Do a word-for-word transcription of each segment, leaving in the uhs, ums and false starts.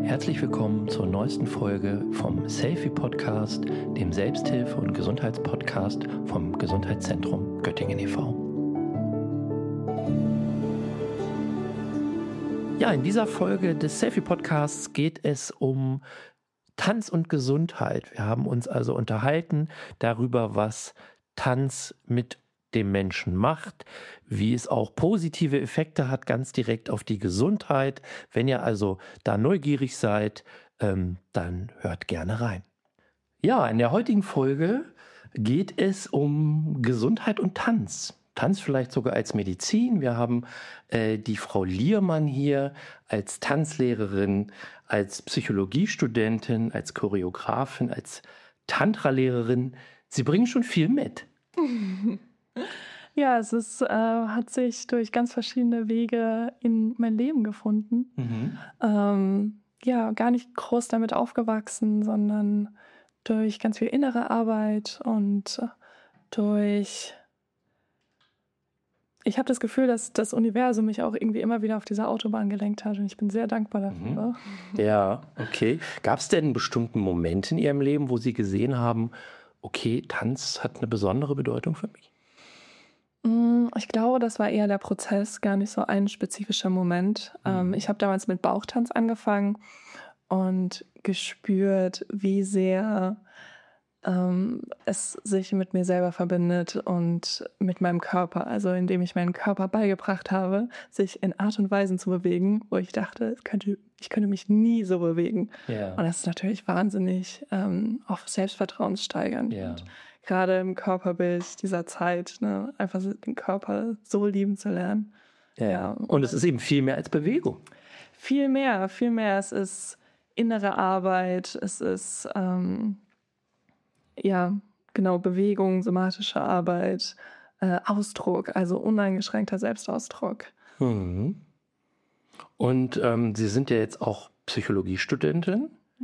Herzlich willkommen zur neuesten Folge vom Selfie Podcast, dem Selbsthilfe- und Gesundheitspodcast vom Gesundheitszentrum Göttingen e V Ja, in dieser Folge des Selfie Podcasts geht es um Tanz und Gesundheit. Wir haben uns also unterhalten darüber, was Tanz mit dem Menschen macht, wie es auch positive Effekte hat, ganz direkt auf die Gesundheit. Wenn ihr also da neugierig seid, ähm, dann hört gerne rein. Ja, in der heutigen Folge geht es um Gesundheit und Tanz. Tanz vielleicht sogar als Medizin. Wir haben äh, die Frau Liermann hier als Tanzlehrerin, als Psychologiestudentin, als Choreografin, als Tantra-Lehrerin. Sie bringen schon viel mit. Ja, es ist, äh, hat sich durch ganz verschiedene Wege in mein Leben gefunden. Mhm. Ähm, ja, gar nicht groß damit aufgewachsen, sondern durch ganz viel innere Arbeit und durch... Ich habe das Gefühl, dass das Universum mich auch irgendwie immer wieder auf diese Autobahn gelenkt hat und ich bin sehr dankbar dafür. Mhm. Ja, okay. Gab es denn einen bestimmten Moment in Ihrem Leben, wo Sie gesehen haben, okay, Tanz hat eine besondere Bedeutung für mich? Ich glaube, das war eher der Prozess, gar nicht so ein spezifischer Moment. Mhm. Ich habe damals mit Bauchtanz angefangen und gespürt, wie sehr ähm, es sich mit mir selber verbindet und mit meinem Körper. Also indem ich meinen Körper beigebracht habe, sich in Art und Weisen zu bewegen, wo ich dachte, ich könnte, ich könnte mich nie so bewegen. Ja. Und das ist natürlich wahnsinnig ähm, auf Selbstvertrauen steigend. Ja. Und gerade im Körperbild dieser Zeit, ne, einfach den Körper so lieben zu lernen. Ja. Ja. Und es ist eben viel mehr als Bewegung. Viel mehr, viel mehr. Es ist innere Arbeit, es ist ähm, ja genau Bewegung, somatische Arbeit, äh, Ausdruck, also uneingeschränkter Selbstausdruck. Mhm. Und ähm, Sie sind ja jetzt auch Psychologiestudentin. Ja.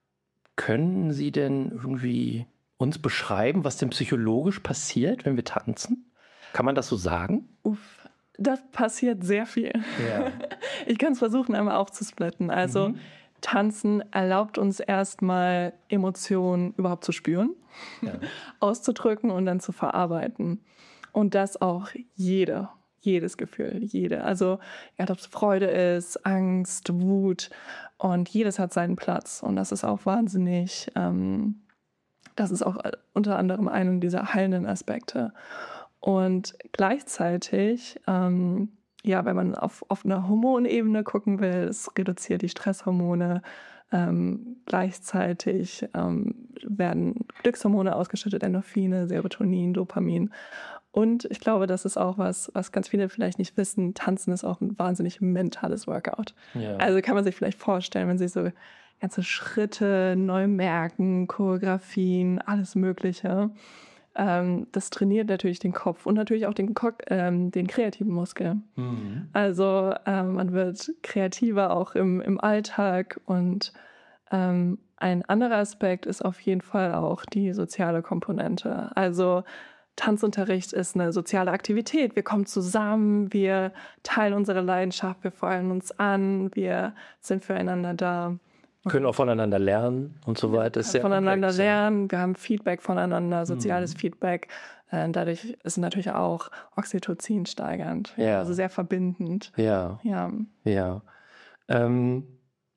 Können Sie denn irgendwie uns beschreiben, was denn psychologisch passiert, wenn wir tanzen? Kann man das so sagen? Uff, da passiert sehr viel. Ja. Ich kann es versuchen, einmal aufzusplitten. Also mhm. Tanzen erlaubt uns erstmal Emotionen überhaupt zu spüren, ja. auszudrücken und dann zu verarbeiten. Und das auch jeder, jedes Gefühl, jede. Also egal, ob es Freude ist, Angst, Wut und jedes hat seinen Platz. Und das ist auch wahnsinnig... Ähm, Das ist auch unter anderem einer dieser heilenden Aspekte. Und gleichzeitig, ähm, ja, wenn man auf, auf einer Hormonebene gucken will, es reduziert die Stresshormone. Ähm, gleichzeitig ähm, werden Glückshormone ausgeschüttet, Endorphine, Serotonin, Dopamin. Und ich glaube, das ist auch was, was ganz viele vielleicht nicht wissen. Tanzen ist auch ein wahnsinnig mentales Workout. Ja. Also kann man sich vielleicht vorstellen, wenn Sie so ganze Schritte neu merken, Choreografien, alles Mögliche. Ähm, das trainiert natürlich den Kopf und natürlich auch den, Ko- ähm, den kreativen Muskel. Mhm. Also ähm, man wird kreativer auch im, im Alltag. Und ähm, ein anderer Aspekt ist auf jeden Fall auch die soziale Komponente. Also Tanzunterricht ist eine soziale Aktivität. Wir kommen zusammen, wir teilen unsere Leidenschaft, wir feuern uns an, wir sind füreinander da. Können auch voneinander lernen und so weiter. Wir können voneinander komplex, lernen, wir haben Feedback voneinander, soziales mhm. Feedback. Dadurch ist es natürlich auch Oxytocin steigernd, ja. also sehr verbindend. Ja, ja. ja. Ähm,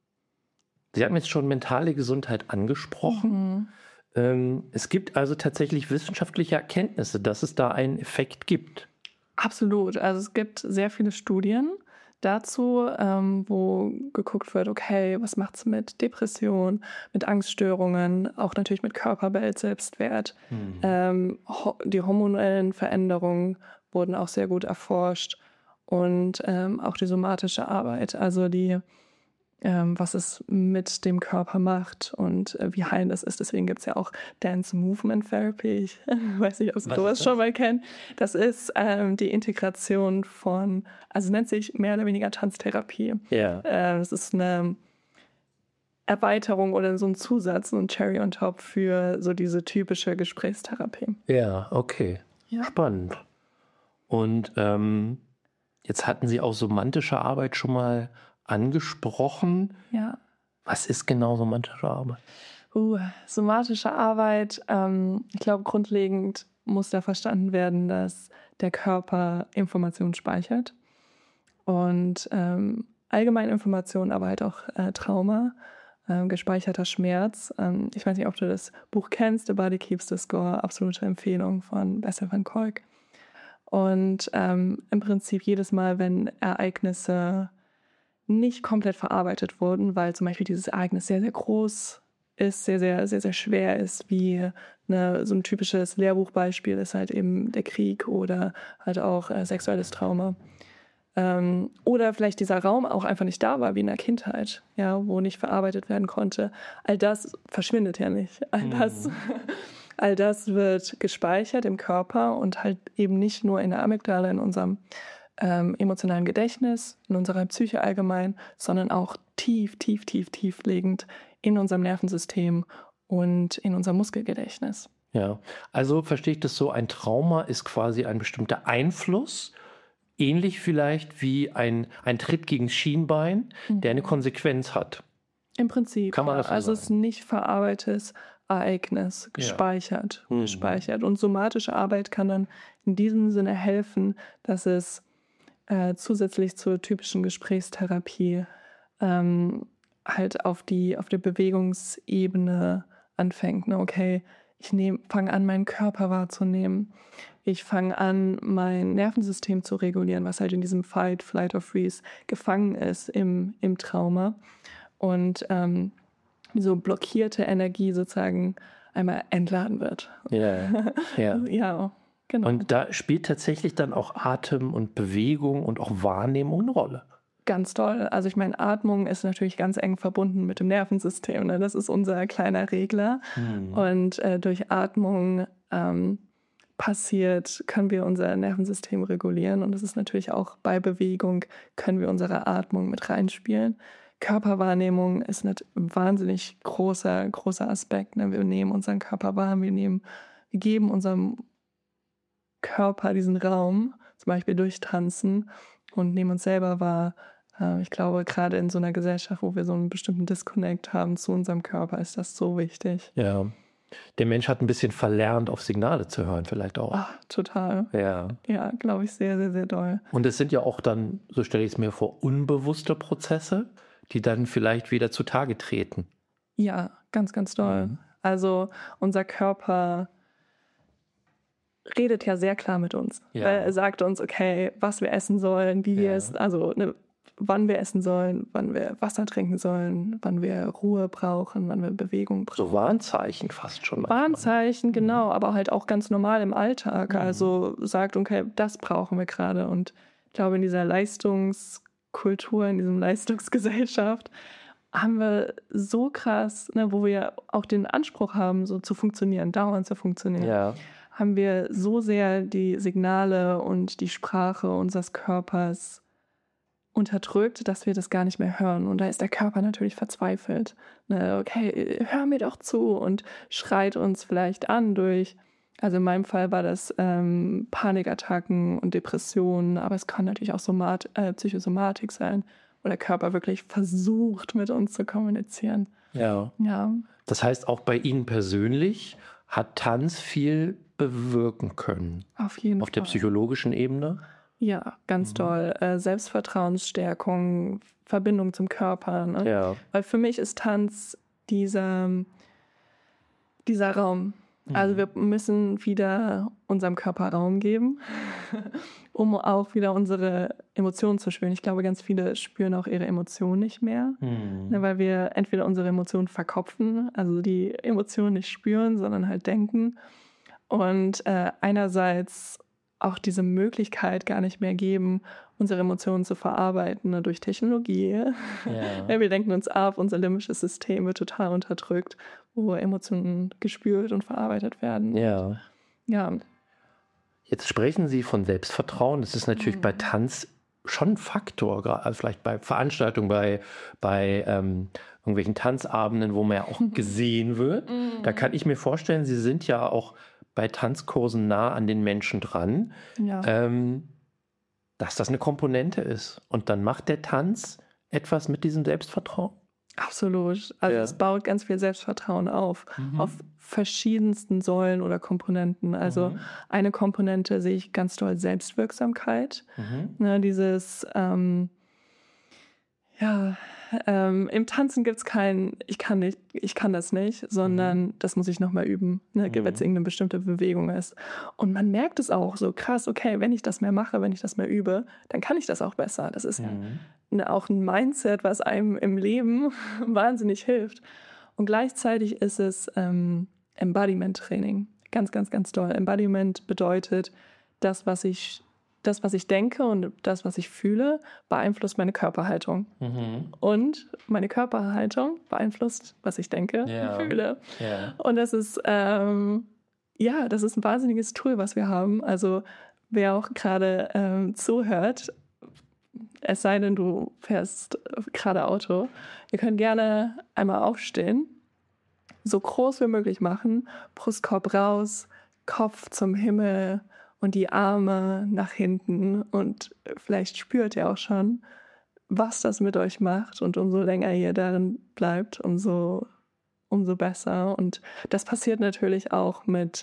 Sie hatten jetzt schon mentale Gesundheit angesprochen. Mhm. Ähm, es gibt also tatsächlich wissenschaftliche Erkenntnisse, dass es da einen Effekt gibt. Absolut. Also es gibt sehr viele Studien dazu, ähm, wo geguckt wird, okay, was macht's mit Depression, mit Angststörungen, auch natürlich mit Körperbild, Selbstwert. Mhm. Ähm, ho- die hormonellen Veränderungen wurden auch sehr gut erforscht und ähm, auch die somatische Arbeit, also die ähm, was es mit dem Körper macht und äh, wie heilend es ist. Deswegen gibt es ja auch Dance Movement Therapy. Ich weiß nicht, ob Sie sowas schon mal kennen. Das ist ähm, die Integration von, also nennt sich mehr oder weniger Tanztherapie. Ja. Äh, das ist eine Erweiterung oder so ein Zusatz, so ein Cherry on top für so diese typische Gesprächstherapie. Ja, okay. Ja. Spannend. Und ähm, jetzt hatten Sie auch somatische Arbeit schon mal angesprochen. Ja. Was ist genau somatische Arbeit? Uh, somatische Arbeit, ähm, ich glaube, grundlegend muss da verstanden werden, dass der Körper Informationen speichert und ähm, allgemeine Informationen, aber halt auch äh, Trauma, äh, gespeicherter Schmerz. Ähm, ich weiß nicht, ob du das Buch kennst, The Body Keeps the Score, absolute Empfehlung von Bessel van Kolk. Und ähm, im Prinzip jedes Mal, wenn Ereignisse nicht komplett verarbeitet wurden, weil zum Beispiel dieses Ereignis sehr, sehr groß ist, sehr, sehr, sehr, sehr schwer ist, wie eine, so ein typisches Lehrbuchbeispiel ist halt eben der Krieg oder halt auch äh, sexuelles Trauma. Ähm, oder vielleicht dieser Raum auch einfach nicht da war, wie in der Kindheit, ja, wo nicht verarbeitet werden konnte. All das verschwindet ja nicht. All das, mhm. all das wird gespeichert im Körper und halt eben nicht nur in der Amygdala, in unserem ähm, emotionalen Gedächtnis, in unserer Psyche allgemein, sondern auch tief, tief, tief, tief liegend in unserem Nervensystem und in unserem Muskelgedächtnis. Ja, also verstehe ich das so, ein Trauma ist quasi ein bestimmter Einfluss, ähnlich vielleicht wie ein, ein Tritt gegen das Schienbein, mhm. der eine Konsequenz hat. Im Prinzip, kann man das so also sagen? Es ist ein nicht verarbeitetes Ereignis, gespeichert, ja. mhm. gespeichert. Und somatische Arbeit kann dann in diesem Sinne helfen, dass es äh, zusätzlich zur typischen Gesprächstherapie ähm, halt auf die auf der Bewegungsebene anfängt. Ne? Okay, ich fange an, meinen Körper wahrzunehmen. Ich fange an, mein Nervensystem zu regulieren, was halt in diesem Fight, Flight or Freeze gefangen ist im, im Trauma. Und ähm, so blockierte Energie sozusagen einmal entladen wird. Ja, ja. ja, genau. Und da spielt tatsächlich dann auch Atem und Bewegung und auch Wahrnehmung eine Rolle. Ganz toll. Also ich meine, Atmung ist natürlich ganz eng verbunden mit dem Nervensystem. Ne? Das ist unser kleiner Regler. Mhm. Und äh, durch Atmung ähm, passiert, können wir unser Nervensystem regulieren. Und das ist natürlich auch bei Bewegung, können wir unsere Atmung mit reinspielen. Körperwahrnehmung ist ein wahnsinnig großer, großer Aspekt. Ne? Wir nehmen unseren Körper wahr, wir, nehmen, wir geben unserem Körper diesen Raum, zum Beispiel durch Tanzen, und nehmen uns selber wahr. Ich glaube, gerade in so einer Gesellschaft, wo wir so einen bestimmten Disconnect haben zu unserem Körper, ist das so wichtig. Ja, der Mensch hat ein bisschen verlernt, auf Signale zu hören, vielleicht auch. Ach, total. Ja, ja, glaube ich, sehr, sehr, sehr doll. Und es sind ja auch dann, so stelle ich es mir vor, unbewusste Prozesse, die dann vielleicht wieder zutage treten. Ja, ganz, ganz doll. Mhm. Also unser Körper redet ja sehr klar mit uns. Ja. Weil er sagt uns, okay, was wir essen sollen, wie ja. wir es, also ne, wann wir essen sollen, wann wir Wasser trinken sollen, wann wir Ruhe brauchen, wann wir Bewegung brauchen. So Warnzeichen fast schon manchmal. Warnzeichen, genau, mhm. aber halt auch ganz normal im Alltag. Mhm. Also sagt, okay, das brauchen wir gerade. Und ich glaube, in dieser Leistungskultur, in diesem Leistungsgesellschaft haben wir so krass, ne, wo wir auch den Anspruch haben, so zu funktionieren, dauernd zu funktionieren. Ja. haben wir so sehr die Signale und die Sprache unseres Körpers unterdrückt, dass wir das gar nicht mehr hören. Und da ist der Körper natürlich verzweifelt. Ne, okay, hör mir doch zu, und schreit uns vielleicht an durch, also in meinem Fall war das ähm, Panikattacken und Depressionen, aber es kann natürlich auch Somat- äh, Psychosomatik sein, wo der Körper wirklich versucht, mit uns zu kommunizieren. Ja. Ja. Das heißt, auch bei Ihnen persönlich hat Tanz viel bewirken können. Auf jeden Auf Fall. der psychologischen Ebene? Ja, ganz mhm. toll. Äh, Selbstvertrauensstärkung, Verbindung zum Körper. Ne? Ja. Weil für mich ist Tanz dieser, dieser Raum. Mhm. Also wir müssen wieder unserem Körper Raum geben, um auch wieder unsere Emotionen zu spüren. Ich glaube, ganz viele spüren auch ihre Emotionen nicht mehr, mhm. ne, weil wir entweder unsere Emotionen verkopfen, also die Emotionen nicht spüren, sondern halt denken. Und äh, einerseits auch diese Möglichkeit gar nicht mehr geben, unsere Emotionen zu verarbeiten, ne, durch Technologie. Ja. Ja, wir denken uns ab, unser limbisches System wird total unterdrückt, wo Emotionen gespürt und verarbeitet werden. Ja. Ja. Jetzt sprechen Sie von Selbstvertrauen. Das ist natürlich mhm. bei Tanz schon ein Faktor, gerade vielleicht bei Veranstaltungen, bei, bei ähm, irgendwelchen Tanzabenden, wo man ja auch gesehen wird. Mhm. Da kann ich mir vorstellen, Sie sind ja auch bei Tanzkursen nah an den Menschen dran, ja. ähm, dass das eine Komponente ist. Und dann macht der Tanz etwas mit diesem Selbstvertrauen? Absolut. Also ja. es baut ganz viel Selbstvertrauen auf, mhm. auf verschiedensten Säulen oder Komponenten. Also mhm. eine Komponente sehe ich ganz doll Selbstwirksamkeit. Mhm. Ne, dieses, ähm, ja, ähm, im Tanzen gibt es kein, ich kann nicht, ich kann das nicht, sondern mhm. das muss ich nochmal üben, ne, mhm. wenn es irgendeine bestimmte Bewegung ist. Und man merkt es auch so krass, okay, wenn ich das mehr mache, wenn ich das mehr übe, dann kann ich das auch besser. Das ist mhm. ja auch ein Mindset, was einem im Leben wahnsinnig hilft. Und gleichzeitig ist es ähm, Embodiment-Training. Ganz, ganz, ganz toll. Embodiment bedeutet, das, was ich Das, was ich denke und das, was ich fühle, beeinflusst meine Körperhaltung. Mhm. Und meine Körperhaltung beeinflusst, was ich denke yeah. und fühle. Yeah. Und das ist, ähm, ja, das ist ein wahnsinniges Tool, was wir haben. Also wer auch gerade ähm, zuhört, es sei denn, du fährst gerade Auto, ihr könnt gerne einmal aufstehen, so groß wie möglich machen, Brustkorb raus, Kopf zum Himmel, und die Arme nach hinten und vielleicht spürt ihr auch schon, was das mit euch macht und umso länger ihr darin bleibt, umso, umso besser. Und das passiert natürlich auch mit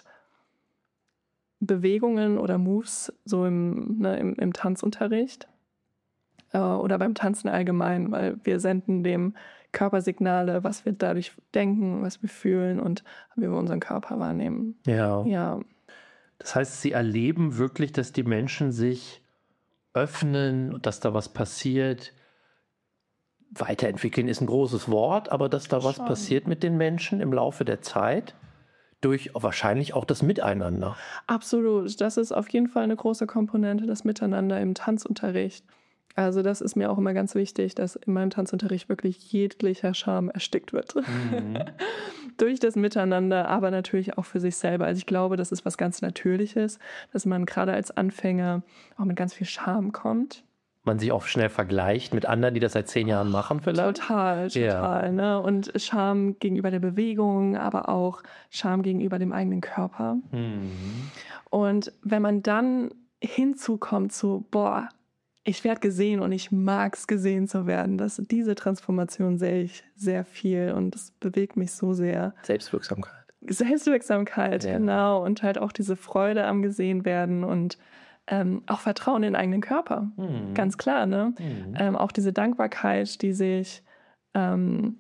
Bewegungen oder Moves so im, ne, im, im Tanzunterricht äh, oder beim Tanzen allgemein, weil wir senden dem Körpersignale, was wir dadurch denken, was wir fühlen und wie wir unseren Körper wahrnehmen. Ja. Ja. Das heißt, sie erleben wirklich, dass die Menschen sich öffnen, dass da was passiert. Weiterentwickeln ist ein großes Wort, aber dass da was Schon. passiert mit den Menschen im Laufe der Zeit, durch wahrscheinlich auch das Miteinander. Absolut. Das ist auf jeden Fall eine große Komponente, das Miteinander im Tanzunterricht. Also das ist mir auch immer ganz wichtig, dass in meinem Tanzunterricht wirklich jeglicher Charme erstickt wird. Mhm. Durch das Miteinander, aber natürlich auch für sich selber. Also ich glaube, das ist was ganz Natürliches, dass man gerade als Anfänger auch mit ganz viel Charme kommt. Man sich auch schnell vergleicht mit anderen, die das seit zehn Jahren machen vielleicht. Total, total. Ja. Ne? Und Charme gegenüber der Bewegung, aber auch Charme gegenüber dem eigenen Körper. Mhm. Und wenn man dann hinzukommt zu, boah, ich werde gesehen und ich mag es, gesehen zu werden. Das, diese Transformation sehe ich sehr viel und das bewegt mich so sehr. Selbstwirksamkeit. Selbstwirksamkeit, ja. Genau. Und halt auch diese Freude am gesehen werden und ähm, auch Vertrauen in den eigenen Körper. Mhm. Ganz klar, ne? Mhm. Ähm, auch diese Dankbarkeit, die sich, ähm,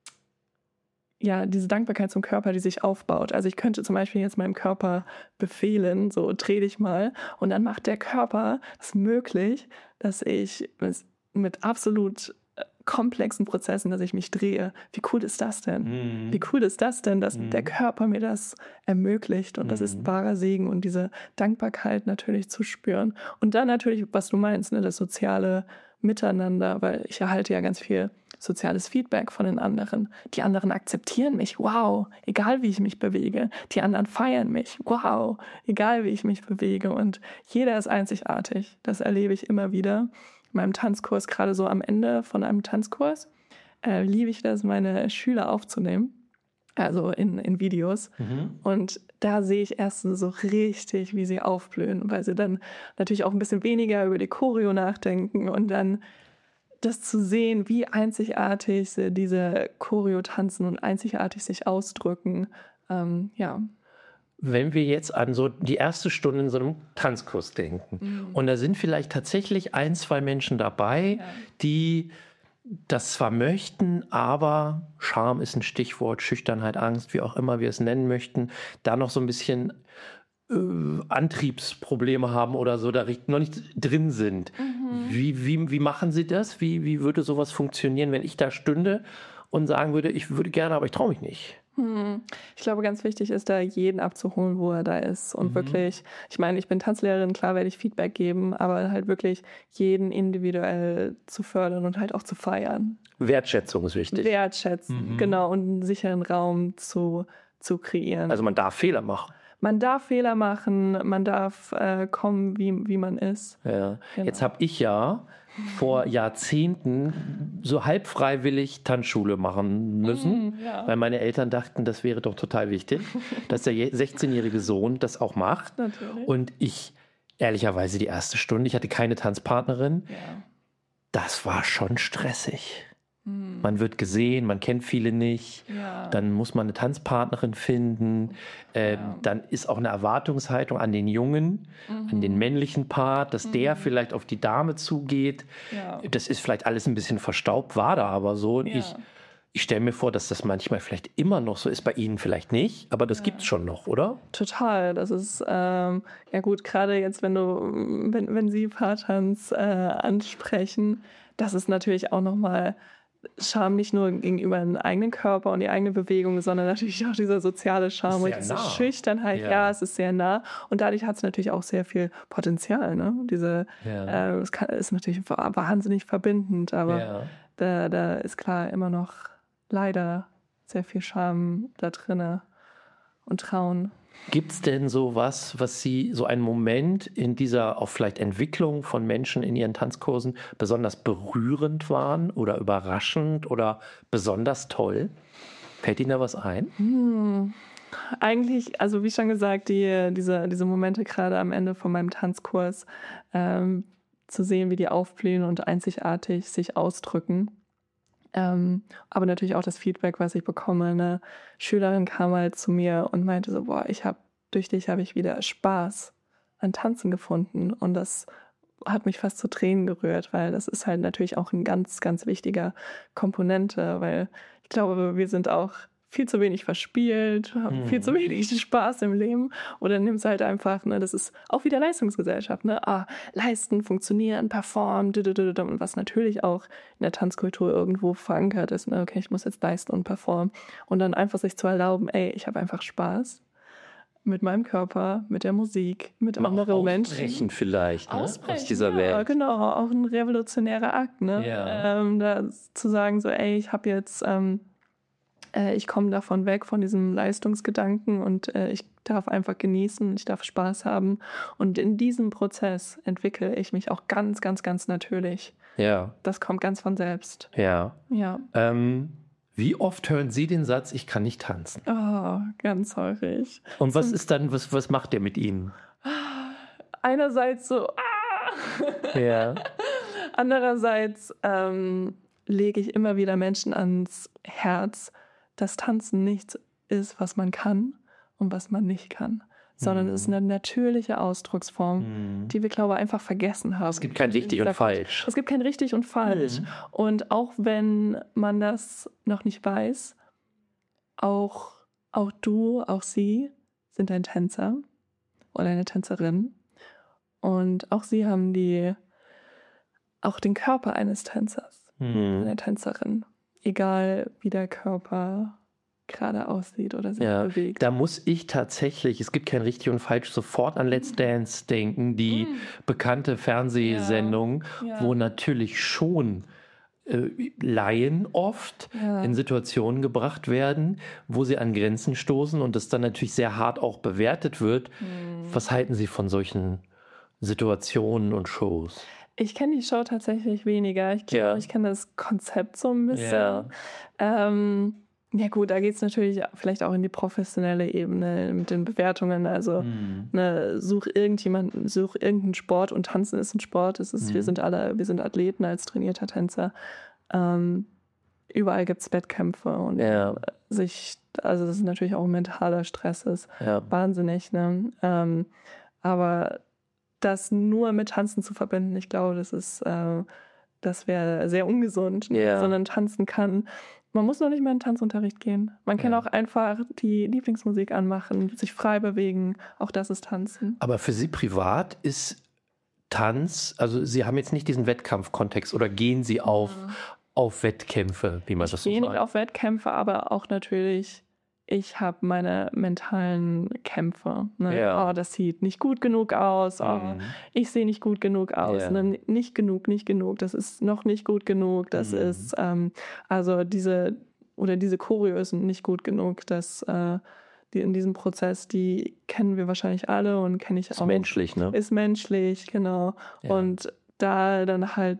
ja, diese Dankbarkeit zum Körper, die sich aufbaut. Also ich könnte zum Beispiel jetzt meinem Körper befehlen, so dreh dich mal. Und dann macht der Körper es möglich, dass ich mit absolut komplexen Prozessen, dass ich mich drehe. Wie cool ist das denn? Mhm. Wie cool ist das denn, dass mhm. der Körper mir das ermöglicht? Und mhm. das ist wahrer Segen und diese Dankbarkeit natürlich zu spüren. Und dann natürlich, was du meinst, ne, das soziale Miteinander, weil ich erhalte ja ganz viel soziales Feedback von den anderen. Die anderen akzeptieren mich, wow, egal wie ich mich bewege. Die anderen feiern mich, wow, egal wie ich mich bewege. Und jeder ist einzigartig. Das erlebe ich immer wieder. In meinem Tanzkurs, gerade so am Ende von einem Tanzkurs, äh, liebe ich das, meine Schüler aufzunehmen. Also in, in Videos. Mhm. Und da sehe ich erstens so richtig, wie sie aufblühen, weil sie dann natürlich auch ein bisschen weniger über die Choreo nachdenken und dann das zu sehen, wie einzigartig sie diese Choreo tanzen und einzigartig sich ausdrücken. Ähm, ja. Wenn wir jetzt an so die erste Stunde in so einem Tanzkurs denken mhm. und da sind vielleicht tatsächlich ein, zwei Menschen dabei, ja. die das zwar möchten, aber Scham ist ein Stichwort, Schüchternheit, Angst, wie auch immer wir es nennen möchten, da noch so ein bisschen äh, Antriebsprobleme haben oder so, da noch nicht drin sind. Mhm. Wie, wie, wie machen Sie das? Wie, wie würde sowas funktionieren, wenn ich da stünde und sagen würde, ich würde gerne, aber ich traue mich nicht? Ich glaube, ganz wichtig ist da, jeden abzuholen, wo er da ist. Und mhm. wirklich, ich meine, ich bin Tanzlehrerin, klar werde ich Feedback geben, aber halt wirklich jeden individuell zu fördern und halt auch zu feiern. Wertschätzung ist wichtig. Wertschätzen, mhm. genau, und einen sicheren Raum zu, zu kreieren. Also man darf Fehler machen. Man darf Fehler machen, man darf äh, kommen, wie, wie man ist. Ja. Genau. Jetzt habe ich ja vor Jahrzehnten so halb freiwillig Tanzschule machen müssen, mm, ja. weil meine Eltern dachten, das wäre doch total wichtig, dass der sechzehnjährige Sohn das auch macht. Natürlich. Und ich, ehrlicherweise die erste Stunde, ich hatte keine Tanzpartnerin, ja. das war schon stressig. Hm. Man wird gesehen, man kennt viele nicht. Ja. Dann muss man eine Tanzpartnerin finden. Ähm, ja. Dann ist auch eine Erwartungshaltung an den Jungen, mhm. an den männlichen Part, dass mhm. der vielleicht auf die Dame zugeht. Ja. Das ist vielleicht alles ein bisschen verstaubt, war da aber so. Ja. Ich, ich stelle mir vor, dass das manchmal vielleicht immer noch so ist, bei Ihnen vielleicht nicht, aber das ja. gibt es schon noch, oder? Total. Das ist, ähm, ja gut, gerade jetzt, wenn du, wenn, wenn Sie Paartanz äh, ansprechen, das ist natürlich auch nochmal Scham nicht nur gegenüber dem eigenen Körper und die eigene Bewegung, sondern natürlich auch dieser soziale Charme und diese nah. Schüchternheit. Ja. ja, es ist sehr nah. Und dadurch hat es natürlich auch sehr viel Potenzial. Ne? Diese, ja. äh, es kann, ist natürlich wahnsinnig verbindend, aber ja. da, da ist klar immer noch leider sehr viel Scham da drinne und Trauen. Gibt es denn so was, was Sie, so einen Moment in dieser auch vielleicht Entwicklung von Menschen in Ihren Tanzkursen besonders berührend waren oder überraschend oder besonders toll? Fällt Ihnen da was ein? Hm. Eigentlich, also wie schon gesagt, die, diese, diese Momente gerade am Ende von meinem Tanzkurs, ähm, zu sehen, wie die aufblühen und einzigartig sich ausdrücken. Ähm, aber natürlich auch das Feedback, was ich bekomme. Eine Schülerin kam halt zu mir und meinte so, boah, ich habe durch dich habe ich wieder Spaß an Tanzen gefunden und das hat mich fast zu Tränen gerührt, weil das ist halt natürlich auch ein ganz, ganz wichtiger Komponente, weil ich glaube, wir sind auch viel zu wenig verspielt, haben mhm. viel zu wenig Spaß im Leben oder nimmst halt einfach, ne, das ist auch wieder Leistungsgesellschaft, ne, ah, leisten, funktionieren, performen, und was natürlich auch in der Tanzkultur irgendwo verankert ist, ne, okay, ich muss jetzt leisten und performen und dann einfach sich zu erlauben, ey, ich habe einfach Spaß mit meinem Körper, mit der Musik, mit Aber anderen Menschen. Ausbrechen vielleicht, ne? Ausbrechen, aus dieser ja, Welt. Genau, auch ein revolutionärer Akt, ne? Ja. Ähm, da zu sagen so, ey, ich habe jetzt ähm, ich komme davon weg, von diesem Leistungsgedanken und äh, ich darf einfach genießen, ich darf Spaß haben. Und in diesem Prozess entwickle ich mich auch ganz, ganz, ganz natürlich. Ja. Das kommt ganz von selbst. Ja. Ja. Ähm, wie oft hören Sie den Satz, ich kann nicht tanzen? Oh, ganz häufig. Und was ist dann, was, was macht der mit Ihnen? Einerseits so, ah! Ja. Andererseits ähm, lege ich immer wieder Menschen ans Herz, dass Tanzen nichts ist, was man kann und was man nicht kann, sondern mhm. es ist eine natürliche Ausdrucksform, mhm. die wir, glaube ich, einfach vergessen haben. Es gibt kein richtig und falsch. Es gibt kein richtig und falsch. Mhm. Und auch wenn man das noch nicht weiß, auch, auch du, auch sie sind ein Tänzer oder eine Tänzerin. Und auch sie haben die, auch den Körper eines Tänzers, mhm. einer Tänzerin. Egal, wie der Körper gerade aussieht oder sich ja, bewegt. Da muss ich tatsächlich, es gibt kein richtig und falsch, sofort an Let's Dance denken, die mm. bekannte Fernsehsendung, ja, ja. wo natürlich schon äh, Laien oft ja. in Situationen gebracht werden, wo sie an Grenzen stoßen und das dann natürlich sehr hart auch bewertet wird. Mm. Was halten Sie von solchen Situationen und Shows? Ich kenne die Show tatsächlich weniger. Ich, ja. ich kenne das Konzept so ein bisschen. Ja, ähm, ja gut, da geht es natürlich vielleicht auch in die professionelle Ebene mit den Bewertungen. Also mhm. ne, such irgendjemanden, such irgendeinen Sport und Tanzen ist ein Sport. Es ist, mhm. Wir sind alle, wir sind Athleten als trainierter Tänzer. Ähm, überall gibt es Wettkämpfe und ja. sich, also das ist natürlich auch ein mentaler Stress ist. Ja. Wahnsinnig, ne? Ähm, aber das nur mit Tanzen zu verbinden, ich glaube, das ist, äh, das wäre sehr ungesund, yeah. sondern tanzen kann. Man muss noch nicht mal in den Tanzunterricht gehen. Man kann ja. auch einfach die Lieblingsmusik anmachen, sich frei bewegen. Auch das ist Tanzen. Aber für Sie privat ist Tanz, also Sie haben jetzt nicht diesen Wettkampfkontext oder gehen Sie auf, ja. auf Wettkämpfe, wie man ich das so sagt? Ich gehe nicht auf Wettkämpfe, aber auch natürlich ich habe meine mentalen Kämpfe. Ne? Ja. Oh, das sieht nicht gut genug aus. Oh, mhm. Ich sehe nicht gut genug aus. Ja. Ne? Nicht genug, nicht genug. Das ist noch nicht gut genug. Das mhm. ist, ähm, also diese, oder diese Choreo sind nicht gut genug. Das, äh, die in diesem Prozess, die kennen wir wahrscheinlich alle und kenne ich auch. Ist menschlich, ne? Ist menschlich, genau. Ja. Und da dann halt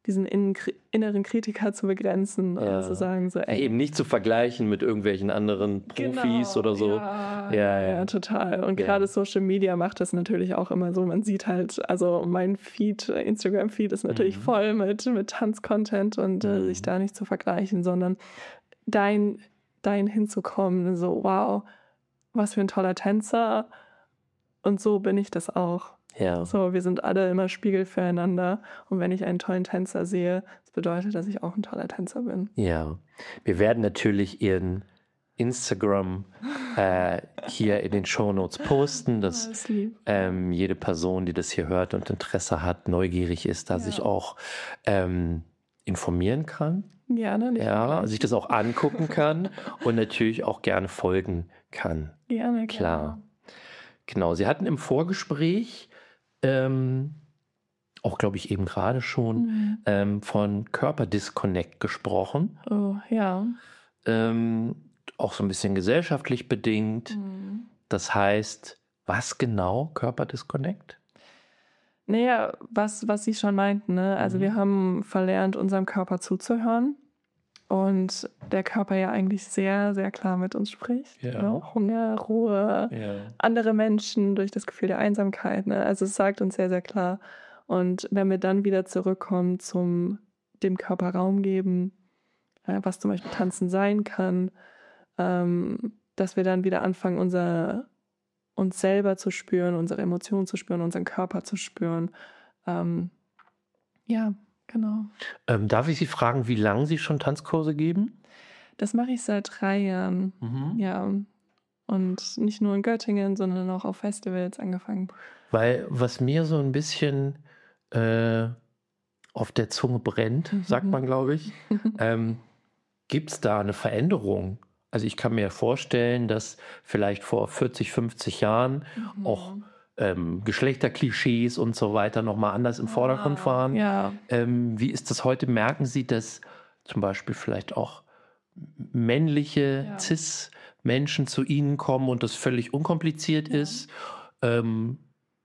diesen innen, inneren Kritiker zu begrenzen ja. und zu sagen, so, ey. Eben nicht zu vergleichen mit irgendwelchen anderen Profis genau, oder so. Ja, ja, ja, ja, total. Und ja. gerade Social Media macht das natürlich auch immer so. Man sieht halt, also mein Feed, Instagram-Feed ist natürlich mhm. voll mit, mit Tanz-Content und mhm. äh, sich da nicht zu vergleichen, sondern dein, dein hinzukommen, so, wow, was für ein toller Tänzer. Und so bin ich das auch. Ja. So, wir sind alle immer Spiegel füreinander. Und wenn ich einen tollen Tänzer sehe, das bedeutet, dass ich auch ein toller Tänzer bin. Ja. Wir werden natürlich Ihren Instagram äh, hier in den Shownotes posten, dass das lieb. ähm, jede Person, die das hier hört und Interesse hat, neugierig ist, da ja. sich auch ähm, informieren kann. Gerne. Nicht ja, sich das auch angucken kann und natürlich auch gerne folgen kann. Gerne, klar. Gerne. Genau, Sie hatten im Vorgespräch ähm, auch, glaube ich, eben gerade schon mhm. ähm, von Körperdisconnect gesprochen. Oh, ja. Ähm, auch so ein bisschen gesellschaftlich bedingt. Mhm. Das heißt, was genau Körperdisconnect? Naja, was, was Sie schon meinten, ne? Also mhm. wir haben verlernt, unserem Körper zuzuhören. Und der Körper ja eigentlich sehr, sehr klar mit uns spricht. Ja. Ne? Hunger, Ruhe, ja. andere Menschen durch das Gefühl der Einsamkeit. Ne? Also es sagt uns sehr, sehr klar. Und wenn wir dann wieder zurückkommen zum dem Körper Raum geben, äh, was zum Beispiel Tanzen sein kann, ähm, dass wir dann wieder anfangen, unser, uns selber zu spüren, unsere Emotionen zu spüren, unseren Körper zu spüren. Ähm, ja, genau. Ähm, darf ich Sie fragen, wie lange Sie schon Tanzkurse geben? Das mache ich seit drei Jahren. Mhm. Ja. Und nicht nur in Göttingen, sondern auch auf Festivals angefangen. Weil was mir so ein bisschen äh, auf der Zunge brennt, sagt man, glaube ich, ähm, gibt es da eine Veränderung? Also ich kann mir vorstellen, dass vielleicht vor vierzig, fünfzig Jahren mhm. auch ähm, Geschlechterklischees und so weiter nochmal anders im Vordergrund wow. waren. Ja. Ähm, wie ist das heute? Merken Sie, dass zum Beispiel vielleicht auch männliche ja. Cis-Menschen zu Ihnen kommen und das völlig unkompliziert ja. ist? Ähm,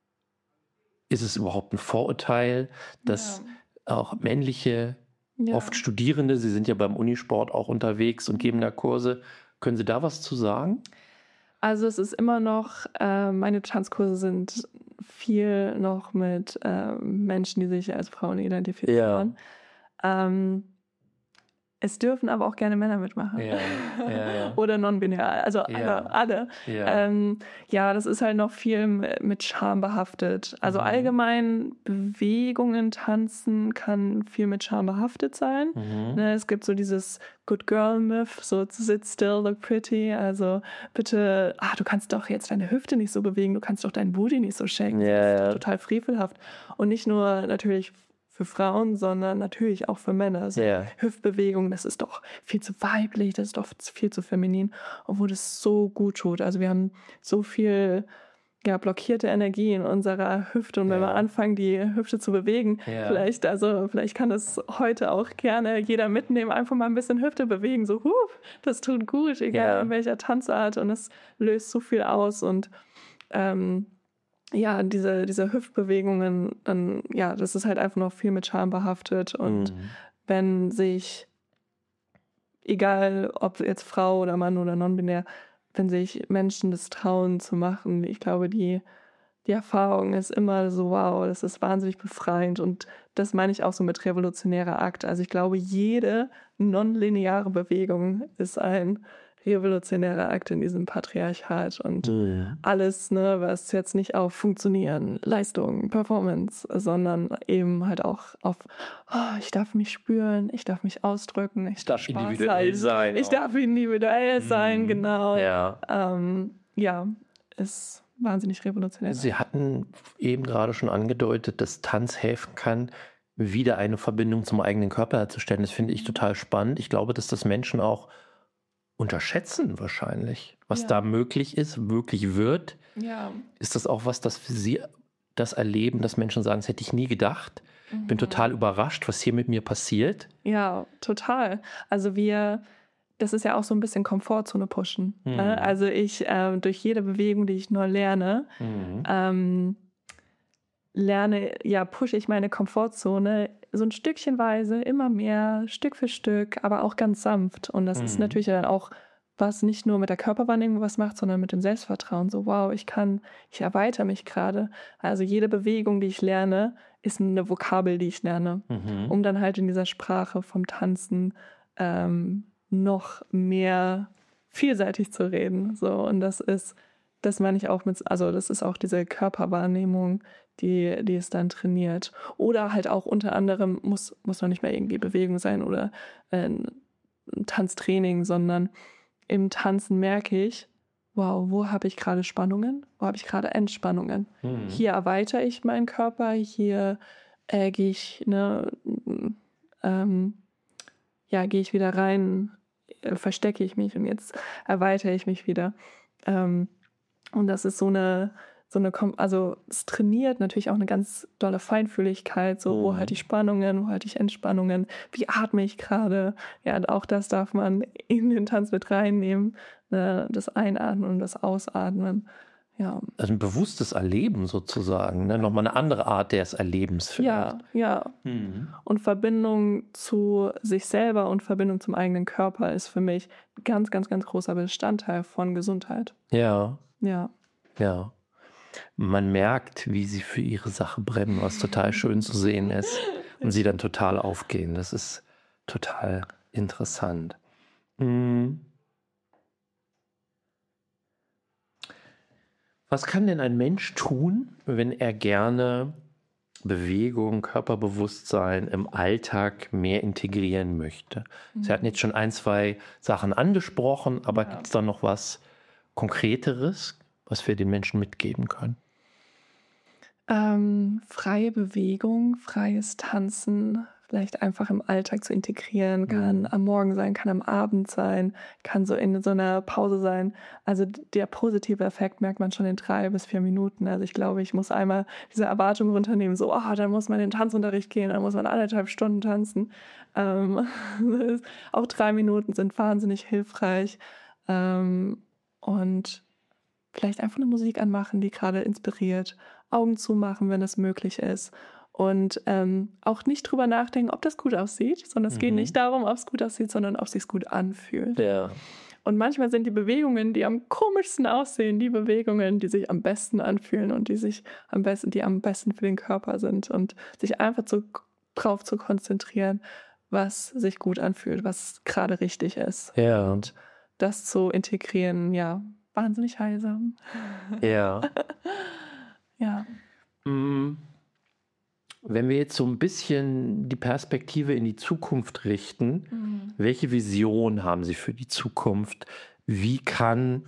ist es überhaupt ein Vorurteil, dass ja. auch männliche, ja. oft Studierende, Sie sind ja beim Unisport auch unterwegs und geben da Kurse, können Sie da was zu sagen? Also es ist immer noch, äh, meine Tanzkurse sind viel noch mit äh, Menschen, die sich als Frauen identifizieren. Ja. Ähm, es dürfen aber auch gerne Männer mitmachen. Ja, ja, ja. Oder non-binär, also ja. alle. alle. Ja. Ähm, ja, das ist halt noch viel mit Scham behaftet. Also mhm. allgemein Bewegungen, Tanzen kann viel mit Scham behaftet sein. Mhm. Ne, es gibt so dieses Good Girl Myth, so sit still, look pretty. Also bitte, ah, du kannst doch jetzt deine Hüfte nicht so bewegen, du kannst doch deinen Booty nicht so shaken. Ja, das ist ja. total frevelhaft. Und nicht nur natürlich für Frauen, sondern natürlich auch für Männer. Also yeah. Hüftbewegung, das ist doch viel zu weiblich, das ist doch viel zu feminin, obwohl das so gut tut. Also wir haben so viel ja, blockierte Energie in unserer Hüfte und wenn yeah. wir anfangen, die Hüfte zu bewegen, yeah. vielleicht, also vielleicht kann das heute auch gerne jeder mitnehmen, einfach mal ein bisschen Hüfte bewegen, so, huh, das tut gut, egal yeah. in welcher Tanzart und es löst so viel aus und ähm, ja, diese, diese Hüftbewegungen, dann, ja, das ist halt einfach noch viel mit Scham behaftet. Und mhm. wenn sich, egal ob jetzt Frau oder Mann oder non-binär, wenn sich Menschen das trauen zu machen, ich glaube, die, die Erfahrung ist immer so, wow, das ist wahnsinnig befreiend. Und das meine ich auch so mit revolutionärer Akt. Also ich glaube, jede non-lineare Bewegung ist ein revolutionärer Akt in diesem Patriarchat und mhm. alles, ne, was jetzt nicht auf Funktionieren, Leistung, Performance, sondern eben halt auch auf, oh, ich darf mich spüren, ich darf mich ausdrücken, ich darf Spaß individuell sein. Ich auch. darf individuell mhm. sein, genau. Ja. Ähm, ja, ist wahnsinnig revolutionär. Sie hatten eben gerade schon angedeutet, dass Tanz helfen kann, wieder eine Verbindung zum eigenen Körper herzustellen. Das finde ich total spannend. Ich glaube, dass das Menschen auch unterschätzen wahrscheinlich, was ja. da möglich ist, möglich wird. Ja. Ist das auch was, das für Sie das erleben, dass Menschen sagen, das hätte ich nie gedacht. Mhm. Bin total überrascht, was hier mit mir passiert. Ja, total. Also wir, das ist ja auch so ein bisschen Komfortzone pushen. Mhm. Ne? Also ich, äh, durch jede Bewegung, die ich neu lerne, mhm. ähm, lerne, ja, pushe ich meine Komfortzone so ein Stückchenweise, immer mehr, Stück für Stück, aber auch ganz sanft. Und das mhm. ist natürlich dann auch, was nicht nur mit der Körperwahrnehmung was macht, sondern mit dem Selbstvertrauen. So, wow, ich kann, ich erweitere mich gerade. Also jede Bewegung, die ich lerne, ist eine Vokabel, die ich lerne, mhm. um dann halt in dieser Sprache vom Tanzen ähm, noch mehr vielseitig zu reden. So, und das ist, das meine ich auch mit, also das ist auch diese Körperwahrnehmung, die, die es dann trainiert. Oder halt auch unter anderem, muss, muss noch nicht mehr irgendwie Bewegung sein oder ein Tanztraining, sondern im Tanzen merke ich, wow, wo habe ich gerade Spannungen? Wo habe ich gerade Entspannungen? Mhm. Hier erweitere ich meinen Körper, hier äh, gehe ich, ne, ähm, ja, gehe ich wieder rein, äh, verstecke ich mich und jetzt erweitere ich mich wieder. Ähm, und das ist so eine, so eine, also es trainiert natürlich auch eine ganz dolle Feinfühligkeit, so, mhm. wo hatte ich Spannungen, wo hatte ich Entspannungen, wie atme ich gerade? Ja, und auch das darf man in den Tanz mit reinnehmen, ne? Das Einatmen und das Ausatmen. Ja. Also ein bewusstes Erleben sozusagen, ne? Nochmal eine andere Art des Erlebens vielleicht. Ja, ja. Mhm. Und Verbindung zu sich selber und Verbindung zum eigenen Körper ist für mich ein ganz, ganz, ganz großer Bestandteil von Gesundheit. Ja. Ja. Ja. Man merkt, wie sie für ihre Sache brennen, was total schön zu sehen ist und sie dann total aufgehen. Das ist total interessant. Mhm. Was kann denn ein Mensch tun, wenn er gerne Bewegung, Körperbewusstsein im Alltag mehr integrieren möchte? Mhm. Sie hatten jetzt schon ein, zwei Sachen angesprochen, aber ja. Gibt es da noch was Konkreteres, was wir den Menschen mitgeben können? Ähm, freie Bewegung, freies Tanzen, vielleicht einfach im Alltag zu integrieren, kann am Morgen sein, kann am Abend sein, kann so in so einer Pause sein. Also der positive Effekt merkt man schon in drei bis vier Minuten. Also ich glaube, ich muss einmal diese Erwartung runternehmen, so, oh, dann muss man in den Tanzunterricht gehen, dann muss man anderthalb Stunden tanzen. Ähm, auch drei Minuten sind wahnsinnig hilfreich. Ähm, und vielleicht einfach eine Musik anmachen, die gerade inspiriert, Augen zumachen, wenn es möglich ist. Und ähm, auch nicht drüber nachdenken, ob das gut aussieht, sondern es mhm. geht nicht darum, ob es gut aussieht, sondern ob es sich gut anfühlt. Ja. Und manchmal sind die Bewegungen, die am komischsten aussehen, die Bewegungen, die sich am besten anfühlen und die sich am besten, die am besten für den Körper sind. Und sich einfach zu, drauf zu konzentrieren, was sich gut anfühlt, was gerade richtig ist. Ja. Und das zu integrieren, ja, wahnsinnig heilsam. Ja. Ja. Wenn wir jetzt so ein bisschen die Perspektive in die Zukunft richten, mhm. welche Vision haben Sie für die Zukunft? Wie kann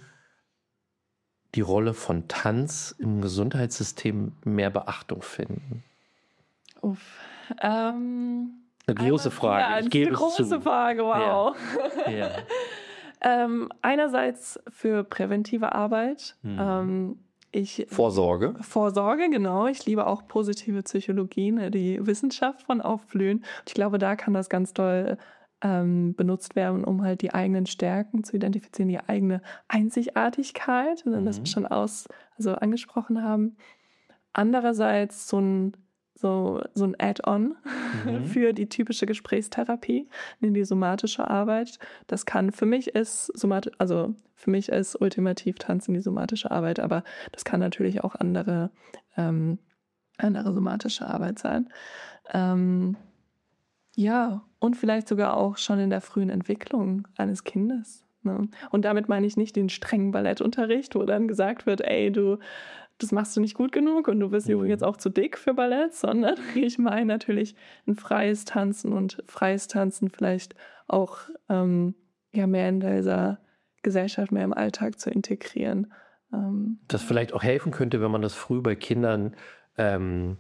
die Rolle von Tanz im Gesundheitssystem mehr Beachtung finden? Uff. Ähm, eine große Frage. Ja, ich gebe eine große zu. Frage, wow. Ja. Ja. ähm, einerseits für präventive Arbeit. Mhm. Ähm, Ich, Vorsorge. Vorsorge, genau. Ich liebe auch positive Psychologie, ne, die Wissenschaft von Aufblühen. Ich glaube, da kann das ganz doll ähm, benutzt werden, um halt die eigenen Stärken zu identifizieren, die eigene Einzigartigkeit, mhm. das wir schon aus, also angesprochen haben. Andererseits so ein So, so ein Add-on mhm. für die typische Gesprächstherapie, in die somatische Arbeit. Das kann für mich ist somatisch, also für mich ist ultimativ Tanzen die somatische Arbeit, aber das kann natürlich auch andere, ähm, andere somatische Arbeit sein. Ähm, ja, und vielleicht sogar auch schon in der frühen Entwicklung eines Kindes. Ne? Und damit meine ich nicht den strengen Ballettunterricht, wo dann gesagt wird, ey, du das machst du nicht gut genug und du bist mhm. übrigens auch zu dick für Ballett, sondern ich meine natürlich ein freies Tanzen und freies Tanzen vielleicht auch ähm, ja, mehr in dieser Gesellschaft, mehr im Alltag zu integrieren. Ähm, das vielleicht auch helfen könnte, wenn man das früh bei Kindern ähm,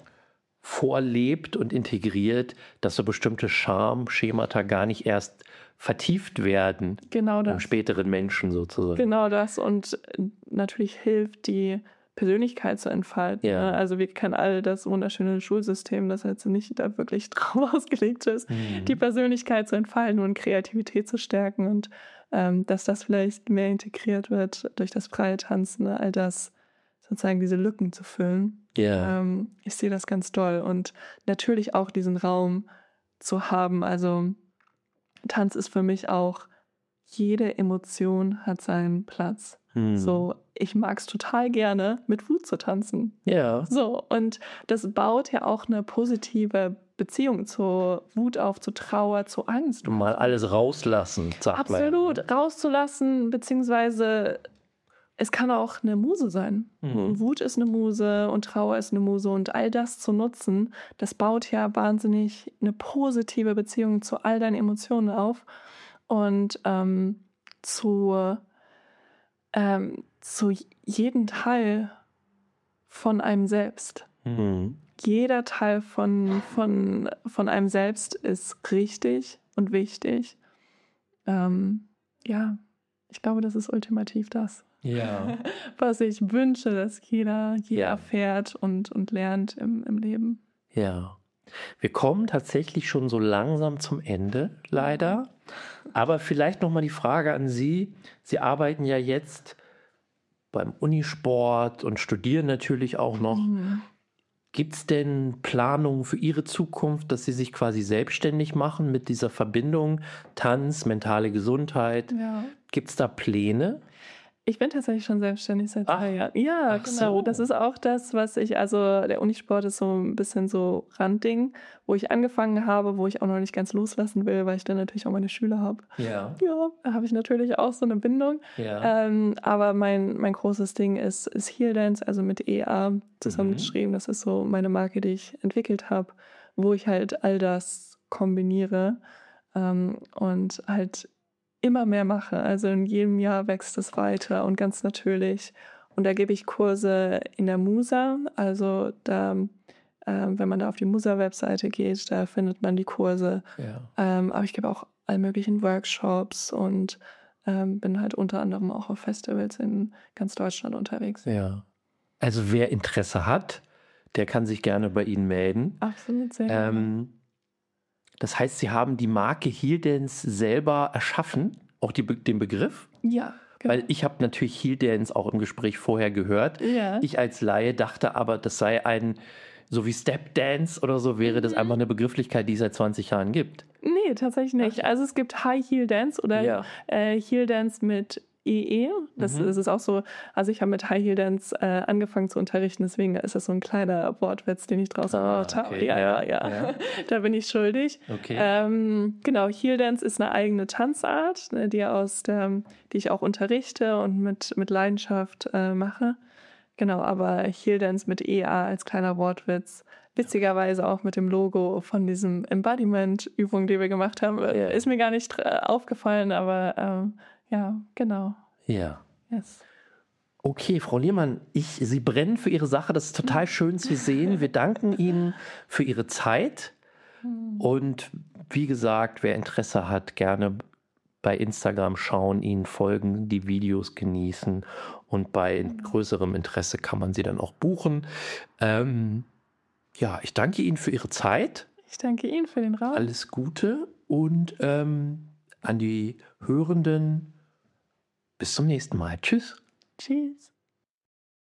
vorlebt und integriert, dass so bestimmte Charme-Schemata gar nicht erst vertieft werden genau das. Im späteren Menschen sozusagen. Genau das und natürlich hilft die Persönlichkeit zu entfalten. Ja. Also wir kennen alle das wunderschöne Schulsystem, das jetzt nicht da wirklich drauf ausgelegt ist, mhm. die Persönlichkeit zu entfalten und Kreativität zu stärken und ähm, dass das vielleicht mehr integriert wird durch das freie Tanzen, all das sozusagen diese Lücken zu füllen. Ja. Ähm, ich sehe das ganz doll. Und natürlich auch diesen Raum zu haben. Also Tanz ist für mich auch, jede Emotion hat seinen Platz. Hm. So, ich mag es total gerne, mit Wut zu tanzen. Ja. So, und das baut ja auch eine positive Beziehung zur Wut auf, zu Trauer, zu Angst. Mal alles rauslassen, sagt man. Absolut, rauszulassen, beziehungsweise es kann auch eine Muse sein. Mhm. Wut ist eine Muse und Trauer ist eine Muse und all das zu nutzen, das baut ja wahnsinnig eine positive Beziehung zu all deinen Emotionen auf und ähm, zu, ähm, zu jedem Teil von einem selbst. Mhm. Jeder Teil von, von, von einem selbst ist richtig und wichtig. Ähm, ja, ich glaube, das ist ultimativ das. Ja. Was ich wünsche, dass jeder, jeder erfährt und, und lernt im, im Leben. Ja. Wir kommen tatsächlich schon so langsam zum Ende, leider. Aber vielleicht nochmal die Frage an Sie. Sie arbeiten ja jetzt beim Unisport und studieren natürlich auch noch. Mhm. Gibt es denn Planungen für Ihre Zukunft, dass Sie sich quasi selbstständig machen mit dieser Verbindung Tanz, mentale Gesundheit? Ja. Gibt es da Pläne? Ich bin tatsächlich schon selbstständig seit Ach, zwei Jahren. Ja, ach genau. so. Das ist auch das, was ich, also der Unisport ist so ein bisschen so Randding, wo ich angefangen habe, wo ich auch noch nicht ganz loslassen will, weil ich dann natürlich auch meine Schüler habe. Ja. Ja, da habe ich natürlich auch so eine Bindung. Ja. Ähm, aber mein, mein großes Ding ist, ist Heal Dance, also mit E A zusammengeschrieben. Mhm. Das ist so meine Marke, die ich entwickelt habe, wo ich halt all das kombiniere ähm, und halt immer mehr mache. Also in jedem Jahr wächst es weiter und ganz natürlich. Und da gebe ich Kurse in der Musa. Also da, äh, wenn man da auf die Musa-Webseite geht, da findet man die Kurse. Ja. Ähm, aber ich gebe auch all möglichen Workshops und ähm, bin halt unter anderem auch auf Festivals in ganz Deutschland unterwegs. Ja. Also wer Interesse hat, der kann sich gerne bei Ihnen melden. Absolut, sehr gerne. Ähm, das heißt, Sie haben die Marke Heal Dance selber erschaffen, auch die, den Begriff? Ja, genau. Weil ich habe natürlich Heal Dance auch im Gespräch vorher gehört. Ja. Ich als Laie dachte aber, das sei ein, so wie Step Dance oder so, wäre das einfach eine Begrifflichkeit, die es seit zwanzig Jahren gibt. Nee, tatsächlich nicht. Also es gibt High Heel Dance oder Ja. äh, Heel Dance mit E E. Das, Mhm. das ist auch so, also ich habe mit High Heel Dance äh, angefangen zu unterrichten, deswegen ist das so ein kleiner Wortwitz, den ich draus Ah, gemacht habe. okay. Ja, ja, ja, Ja. Da bin ich schuldig. Okay. Ähm, genau, Heel Dance ist eine eigene Tanzart, ne, die, aus der, die ich auch unterrichte und mit, mit Leidenschaft äh, mache. Genau, aber Heel Dance mit E A als kleiner Wortwitz. Witzigerweise auch mit dem Logo von diesem Embodiment-Übung, die wir gemacht haben. Ja. Ist mir gar nicht äh, aufgefallen, aber ähm, ja, genau. Ja. Yes. Okay, Frau Lehmann, ich, Sie brennen für Ihre Sache. Das ist total schön zu sehen. Wir danken Ihnen für Ihre Zeit. Und wie gesagt, wer Interesse hat, gerne bei Instagram schauen, Ihnen folgen, die Videos genießen. Und bei größerem Interesse kann man sie dann auch buchen. Ähm, ja, ich danke Ihnen für Ihre Zeit. Ich danke Ihnen für den Raum. Alles Gute und ähm, an die Hörenden bis zum nächsten Mal. Tschüss. Tschüss.